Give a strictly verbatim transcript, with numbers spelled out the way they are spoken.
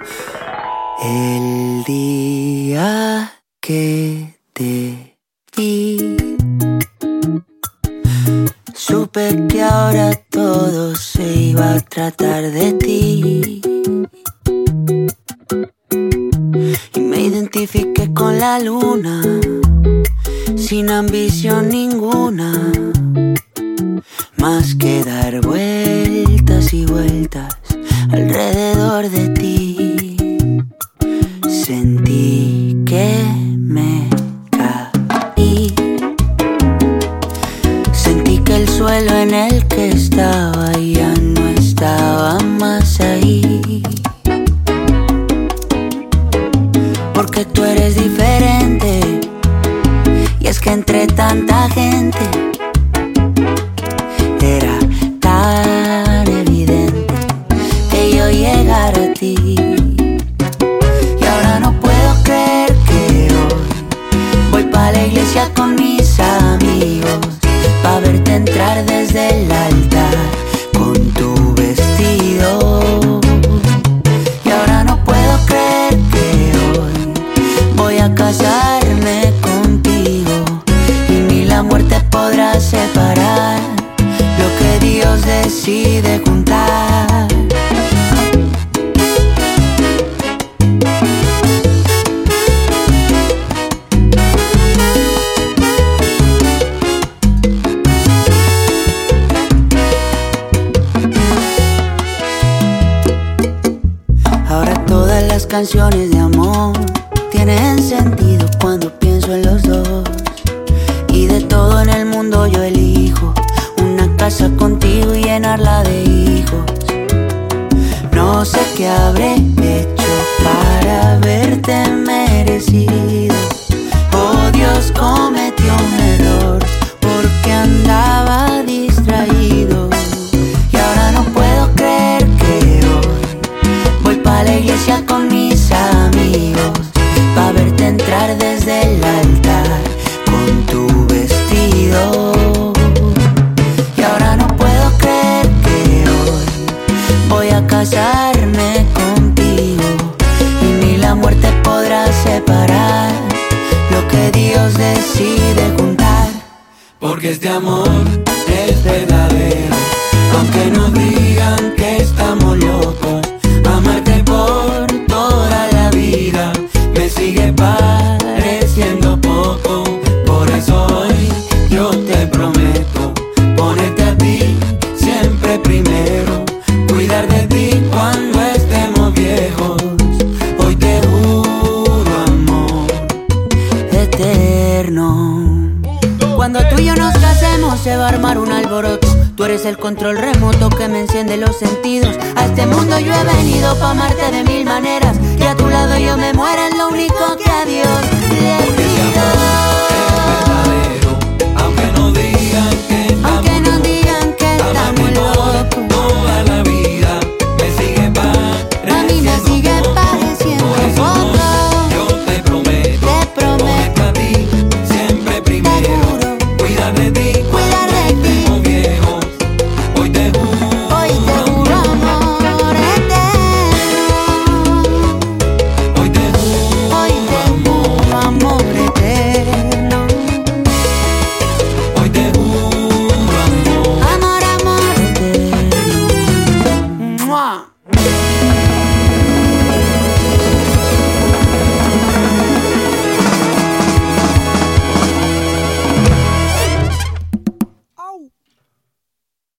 El día que te vi, supe que ahora todo se iba a tratar de ti. Y me identifiqué con la luna, sin ambición ninguna, más que dar vueltas y vueltas alrededor de ti. Sentí que me caí, sentí que el suelo en el que estaba ya no estaba más ahí. Porque tú eres diferente, y es que entre tanta gente era tan evidente que yo llegara a ti. Y ahora no puedo creer que hoy voy pa' la iglesia con mis amigos, pa' verte entrar desde el altar con tu vestido. Y ahora no puedo creer que hoy voy a casarme contigo, y ni la muerte podrá separar lo que Dios decide juntar. Ahora todas las canciones de amor tienen sentido cuando pienso en los dos. Y de todo en el mundo yo elijo una casa contigo y llenarla de hijos. No sé qué habré hecho para haberte merecido. Oh, Dios cometió un error porque andaba distraído. Y ahora no puedo creer que hoy voy pa' la iglesia con mis amigos, pa' verte entrar desde el altar con tu vestido. Y ahora no puedo creer que hoy voy a casarme contigo, y ni la muerte podrá separar lo que Dios decide juntar. Porque este amor es verdadero, aunque nos digan que estamos locos. Amarte por toda la vida me sigue pareciendo poco. Por eso hoy yo te prometo ponerte a ti siempre primero, cuidar de ti cuando estemos viejos. Hoy te juro amor eterno. Cuando tú y yo nos casemos se va a armar un alboroto. Tú eres el control remoto que me enciende los sentidos. A este mundo yo he venido pa' amarte de mil maneras, y a tu lado yo me muero, es lo único que a Dios